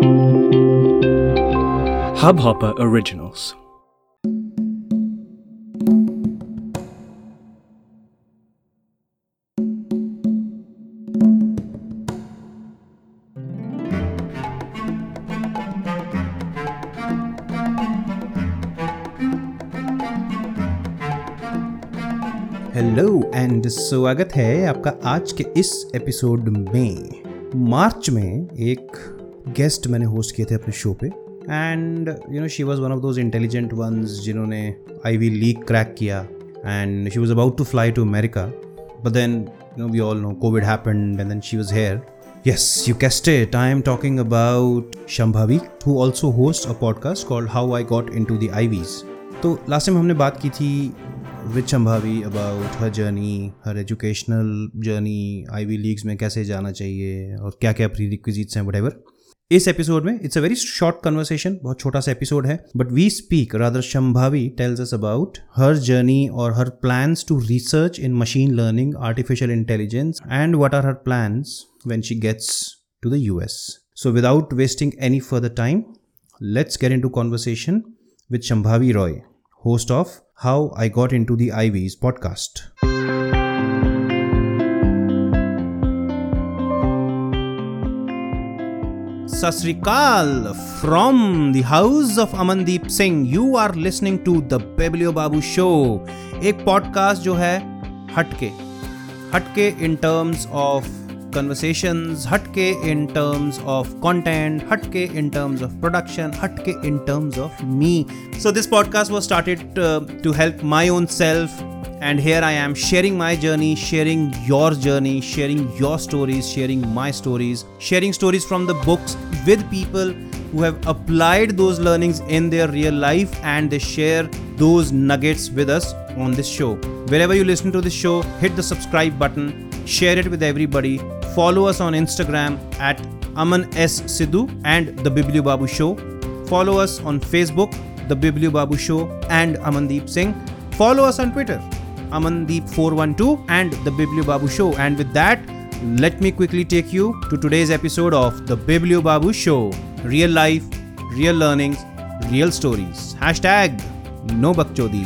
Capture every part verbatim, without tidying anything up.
Hubhopper Originals. Hello and स्वागत है आपका आज के इस एपिसोड में। मार्च में एक गेस्ट मैंने होस्ट किए थे अपने शो पे and you know she was one of those intelligent ones जिन्होंने आईवी लीग क्रैक किया and she was about to fly to America but then you know we all know Covid happened and then she was here. Yes, you guessed it. I am talking about Shambhavi, who also hosts a podcast called How I Got Into the I Vs. तो last time हमने बात की थी with Shambhavi about her journey, her educational journey, Ivy Leagues में कैसे जाना चाहिए और क्या क्या prerequisites हैं whatever. इस एपिसोड में it's a very short conversation, बहुत छोटा सा एपिसोड है, but we speak, rather Shambhavi tells us about her journey or her plans to research in machine learning, artificial intelligence, and what are her plans when she gets to the U S. So without wasting any further time, let's get into conversation with Shambhavi Roy, host of How I Got Into the I Vs podcast. Sat Sri Akal from the house of Amandeep Singh. You are listening to the Biblio Babu Show. एक podcast जो है हटके हटके in terms of conversations, hatke in terms of content, hatke in terms of production, hatke in terms of me. So this podcast was started uh, to help my own self, and here I am sharing my journey, sharing your journey, sharing your stories, sharing my stories, sharing stories from the books with people who have applied those learnings in their real life, and they share those nuggets with us on this show. Wherever you listen to this show, hit the subscribe button, share it with everybody. Follow us on Instagram at Aman S. Sidhu and The Biblio Babu Show. Follow us on Facebook, The Biblio Babu Show and Amandeep Singh. Follow us on Twitter, Amandeep four one two and The Biblio Babu Show. And with that, let me quickly take you to today's episode of The Biblio Babu Show. Real life, real learnings, real stories. Hashtag No Bakchodi.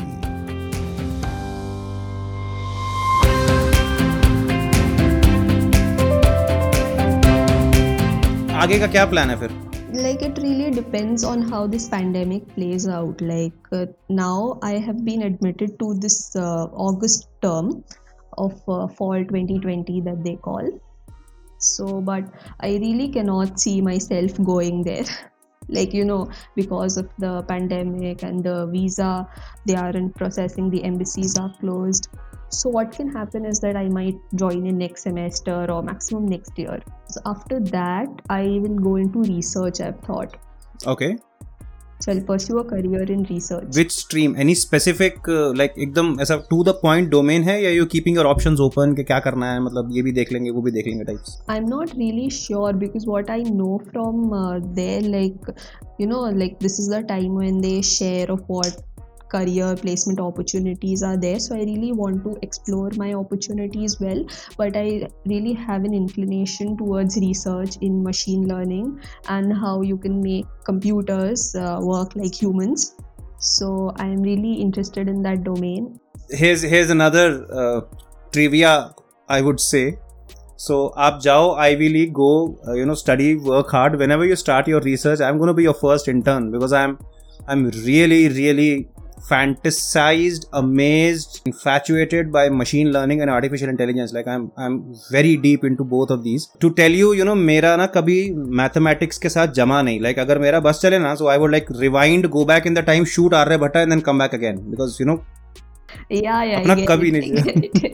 आगे का क्या plan है फिर? Like it really depends on how this pandemic plays out. Like uh, now I have been admitted to this uh, August term of uh, fall twenty twenty that they call. So, but I really cannot see myself going there. Like, you know, because of the pandemic and the visa, they aren't processing, the embassies are closed. So what can happen is that I might join in next semester or maximum next year. So after that, I will go into research, I've thought. Okay. So I'll pursue a career in research. Which stream? Any specific, uh, like एकदम ऐसा to the point domain है या you keeping your options open कि क्या करना है, मतलब ये भी देख लेंगे वो भी देख लेंगे types? I'm not really sure because what I know from uh, there, like, you know, like this is the time when they share of what career placement opportunities are there, so I really want to explore my opportunities well, but I really have an inclination towards research in machine learning and how you can make computers uh, work like humans. So I am really interested in that domain. Here's here's another uh, trivia I would say. So आप जाओ Ivy League, go uh, you know study, work hard. Whenever you start your research, I'm going to be your first intern because I'm I'm really really fantasized, amazed, infatuated by machine learning and artificial intelligence. Like I'm I'm very deep into both of these. To tell you, you know, मेरा ना कभी mathematics के साथ जमा नहीं. Like अगर मेरा बस चले ना, so I would like rewind, go back in the time, shoot Aryabhatta and then come back again because you know. Yeah, yeah. अपना कभी नहीं.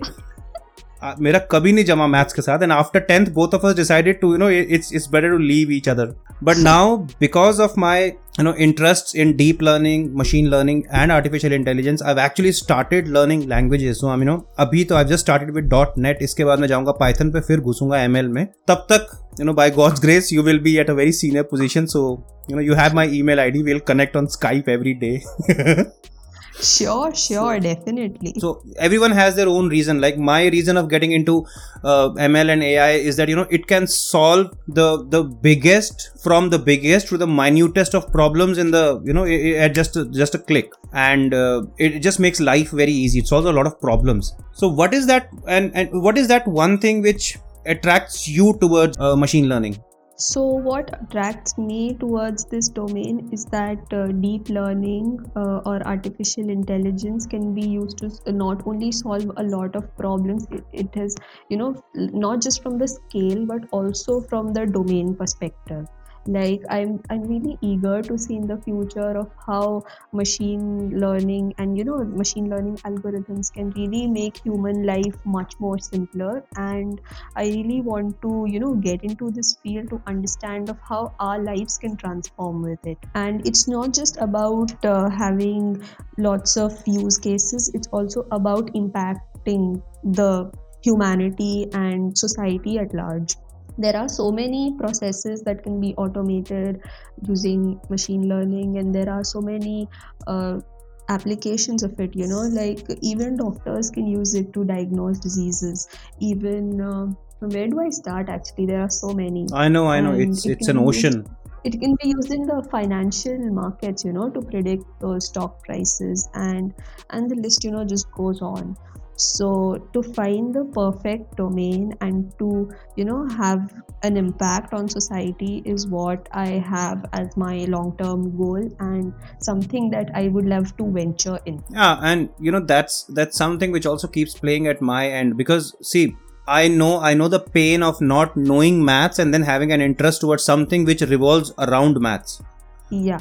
मेरा कभी नहीं जमा मैथ्स के साथ, and after tenth both of us decided to you know it's it's better to leave each other. But now because of my you know interests in deep learning, machine learning and artificial intelligence, I've actually started learning languages. So I mean, you know अभी तो I've just started with .net, इसके बाद मैं जाऊंगा Python पे, फिर घुसूंगा M L में. तब तक you know by God's grace you will be at a very senior position, so you know you have my email I D, we'll connect on Skype every day. Sure, sure, definitely. So everyone has their own reason. Like my reason of getting into uh, M L and A I is that, you know, it can solve the the biggest from the biggest to the minutest of problems in the, you know, i- i- at just a, just a click, and uh, it just makes life very easy. It solves a lot of problems. So what is that, and and what is that one thing which attracts you towards uh, machine learning? So, what attracts me towards this domain is that uh, deep learning uh, or artificial intelligence can be used to s- not only solve a lot of problems, it, it has, you know, l- not just from the scale but also from the domain perspective. Like, I'm, I'm really eager to see in the future of how machine learning and, you know, machine learning algorithms can really make human life much more simpler. And I really want to, you know, get into this field to understand of how our lives can transform with it. And it's not just about uh, having lots of use cases, it's also about impacting the humanity and society at large. There are so many processes that can be automated using machine learning, and there are so many uh, applications of it, you know, like even doctors can use it to diagnose diseases. Even uh, from where do I start? Actually, there are so many. I know, I know. And It's it it's can an be used ocean. it can be used in the financial markets, you know, to predict those stock prices, and and the list, you know, just goes on. So to find the perfect domain and to, you know, have an impact on society is what I have as my long term goal, and something that I would love to venture in. Yeah, and you know, that's that's something which also keeps playing at my end, because see, I know I know the pain of not knowing maths and then having an interest towards something which revolves around maths. Yeah.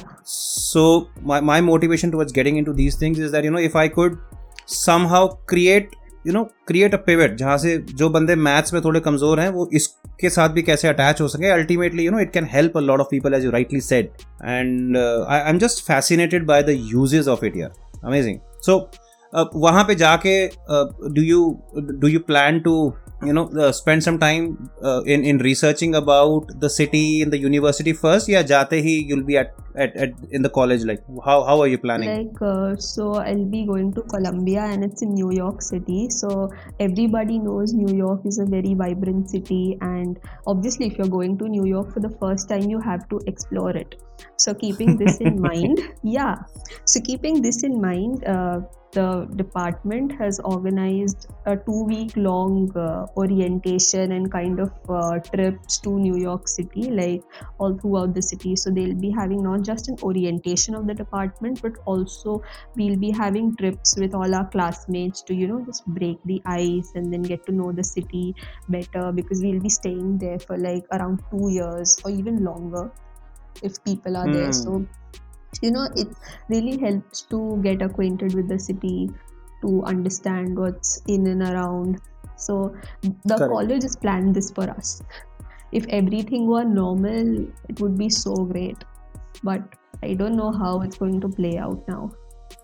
So my, my motivation towards getting into these things is that, you know, if I could somehow create, you know, create a pivot जहाँ से जो बंदे maths में थोड़े कमजोर हैं वो इसके साथ भी कैसे अटैच हो सके, ultimately, you know, it can help a lot of people, as you rightly said. And uh, I, I'm just fascinated by the uses of it here. Amazing. So uh, वहाँ पे जाके uh, do you do you plan to, you know, uh, spend some time uh, in in researching about the city and the university first, या जाते ही you'll be at, at at in the college, like how how are you planning? Like, uh, so I'll be going to Columbia, and it's in New York City. So everybody knows New York is a very vibrant city, and obviously, if you're going to New York for the first time, you have to explore it. So keeping this in mind, yeah. So keeping this in mind, uh, the department has organized a two-week long uh, orientation and kind of uh, trips to New York City, like all throughout the city. So they'll be having not just an orientation of the department, but also we'll be having trips with all our classmates to, you know, just break the ice and then get to know the city better, because we'll be staying there for like around two years or even longer if people are there. Hmm. So, you know, it really helps to get acquainted with the city, to understand what's in and around. So the Correct. college has planned this for us. If everything were normal, it would be so great. But I don't know how it's going to play out now.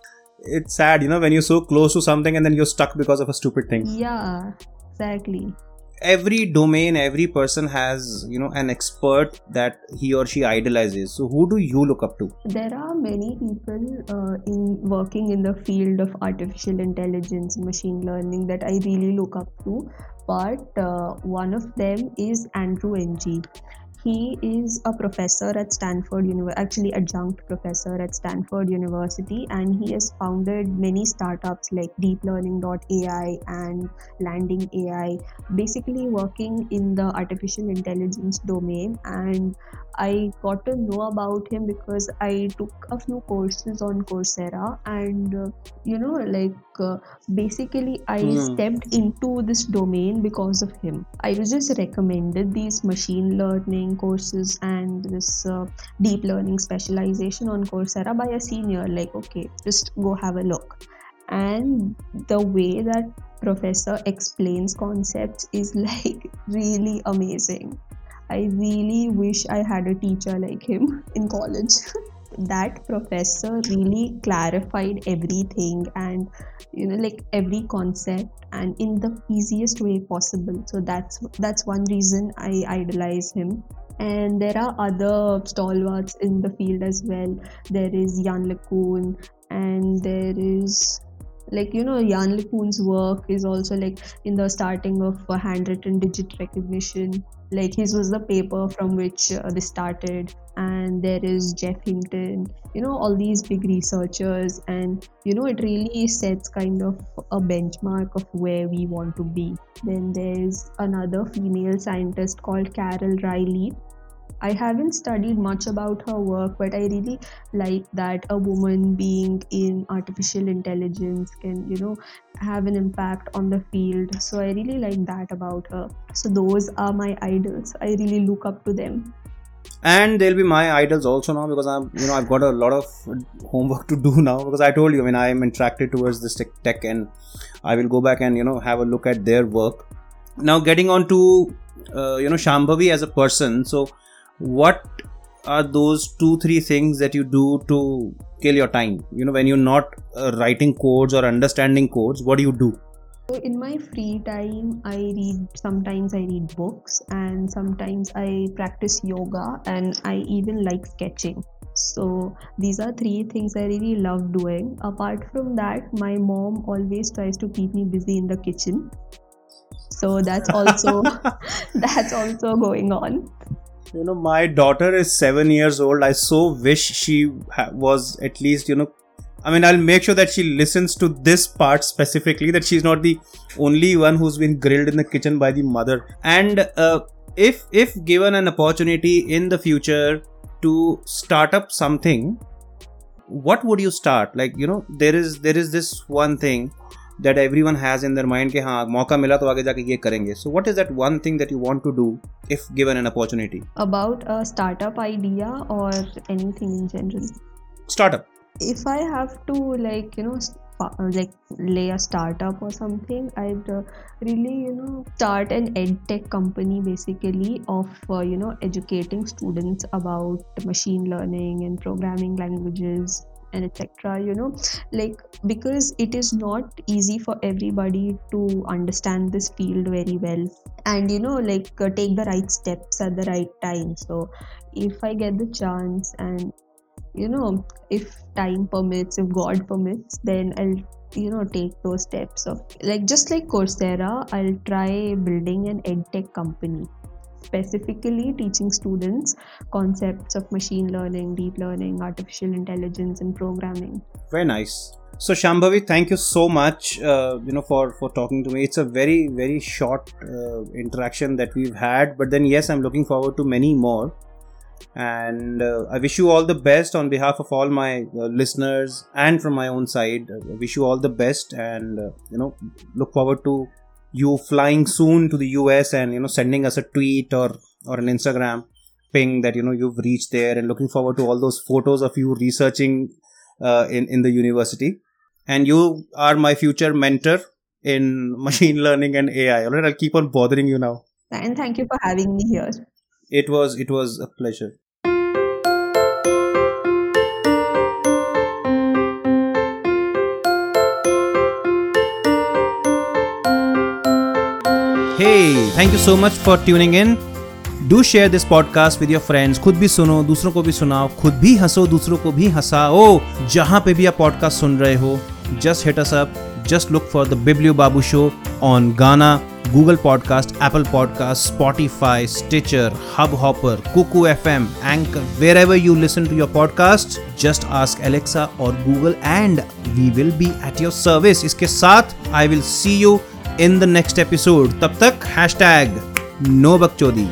It's sad, you know, when you're so close to something and then you're stuck because of a stupid thing. Yeah, exactly. Every domain, every person has, you know, an expert that he or she idolizes. So who do you look up to? There are many people uh, in working in the field of artificial intelligence and machine learning that I really look up to, but uh, one of them is Andrew Ng. He is a professor at Stanford University, actually adjunct professor at Stanford University, and he has founded many startups like deep learning dot A I and Landing A I, basically working in the artificial intelligence domain. And I got to know about him because I took a few courses on Coursera, and uh, you know, like uh, basically I Hmm. stepped into this domain because of him. I was just recommended these machine learning courses and this uh, deep learning specialization on Coursera by a senior, like, okay, just go have a look. And the way that professor explains concepts is like really amazing. I really wish I had a teacher like him in college. That professor really clarified everything, and, you know, like every concept, and in the easiest way possible. So that's that's one reason I idolize him. And there are other stalwarts in the field as well. There is Jan LeCun, and there is like you know Jan LeCun's work is also like in the starting of uh, handwritten digit recognition. Like his was the paper from which uh, they started, and there is Jeff Hinton. You know all these big researchers, and you know it really sets kind of a benchmark of where we want to be. Then there's another female scientist called Carol Riley. I haven't studied much about her work, but I really like that a woman being in artificial intelligence can, you know, have an impact on the field. So I really like that about her. So those are my idols. I really look up to them. And they'll be my idols also now, because I'm, you know, I've got a lot of homework to do now, because I told you, I mean, I am attracted towards this tech, tech and I will go back and, you know, have a look at their work. Now getting on to, uh, you know, Shambhavi as a person. So what are those two, three things that you do to kill your time? You know, when you're not uh, writing codes or understanding codes, what do you do? So in my free time, I read, sometimes I read books, and sometimes I practice yoga, and I even like sketching. So these are three things I really love doing. Apart from that, my mom always tries to keep me busy in the kitchen. So that's also that's also going on. You know, my daughter is seven years old. I so wish she ha- was at least, you know, I mean, I'll make sure that she listens to this part specifically, that she's not the only one who's been grilled in the kitchen by the mother. And uh, if if given an opportunity in the future to start up something, what would you start? Like, you know, there is there is this one thing that everyone has in their mind कि हाँ मौका मिला तो आगे जाके ये करेंगे. So what is that one thing that you want to do if given an opportunity? About a startup idea or anything in general? Startup. If I have to like you know like lay a startup or something, I'd uh, really you know start an edtech company basically of uh, you know educating students about machine learning and programming languages and etc. You know like because it is not easy for everybody to understand this field very well, and you know like uh, take the right steps at the right time. So if I get the chance, and you know if time permits, if God permits, then I'll you know take those steps of like just like Coursera, I'll try building an edtech company specifically teaching students concepts of machine learning, deep learning, artificial intelligence and programming. Very nice. So Shambhavi, thank you so much uh, you know for for talking to me. It's a very very short uh, interaction that we've had, but then yes, I'm looking forward to many more. And uh, I wish you all the best on behalf of all my uh, listeners and from my own side. I wish you all the best, and uh, you know look forward to you flying soon to the U S and you know sending us a tweet or or an Instagram ping that you know you've reached there, and looking forward to all those photos of you researching uh, in in the university. And you are my future mentor in machine learning and A I. All right, I'll keep on bothering you now. And thank you for having me here. It was it was a pleasure. Hey, thank you so much for tuning in. Do share this podcast with your friends. खुद भी सुनो, दूसरों को भी सुनाओ, खुद भी हंसो, दूसरों को भी हंसाओ. जहां पे भी आप पॉडकास्ट सुन रहे हो, just hit us up. Just look for the Biblio Babu Show on Gaana, Google Podcast, Apple Podcast, Spotify, Stitcher, Hubhopper, Kuku F M, Anchor, wherever you listen to your podcasts. Just ask Alexa or Google and we will be at your service. इसके साथ I will see you in the next episode. तब तक hashtag no bakchodi.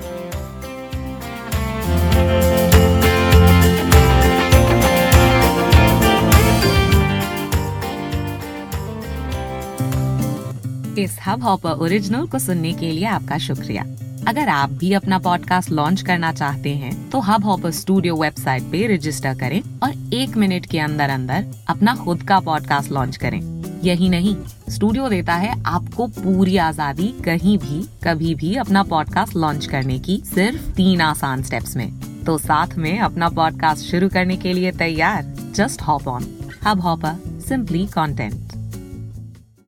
इस Hubhopper original को सुनने के लिए आपका शुक्रिया। अगर आप भी अपना पॉडकास्ट लॉन्च करना चाहते हैं, तो हब हॉपर स्टूडियो वेबसाइट पे रजिस्टर करें और एक मिनट के अंदर अंदर अपना खुद का पॉडकास्ट लॉन्च करें। यही नहीं, स्टूडियो देता है आपको पूरी आजादी कहीं भी कभी भी अपना पॉडकास्ट लॉन्च करने की, सिर्फ तीन आसान स्टेप्स में। तो साथ में अपना पॉडकास्ट शुरू करने के लिए तैयार? Just hop on Hubhopper, simply content.